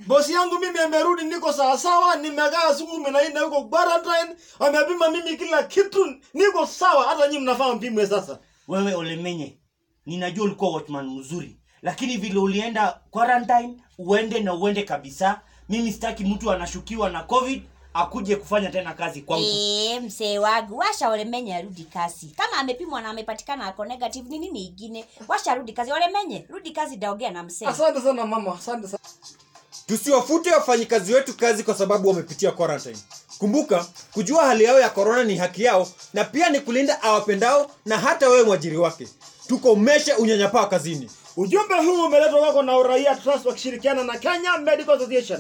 Bosi yangu mimi amerudi, niko sawa sawa, nimekaa siku 14 huko quarantine, amepima mimi kila kitu, niko sawa, hata nyinyi mnafaa mpimwe sasa. Wewe Ole Menye, ninajua ulikuwa watchman mzuri, lakini vile ulienda quarantine, uende kabisa. Mimi sitaki mtu anashukiwa na COVID akuje kufanya tena kazi kwangu. Mzee wangu, washa Ole Menye arudi kazi. Kama amepimwa na amepatikana ako negative, ni nini ingine? Washa rudi kazi. Ole Menye, rudi kazi, daongea na mzee. Asante sana mama, asante sana. Tusiwafute wafanyikazi wetu kazi kwa sababu wamepitia quarantine. Kumbuka, kujua hali yao ya corona ni haki yao na pia ni kulinda awapendao na hata wewe mwajiri wake. Tukomeshe unyanyapaa kazini. Ujumbe huu umeletwa kwako na Uraia Trust wakishirikiana na Kenya Medical Association.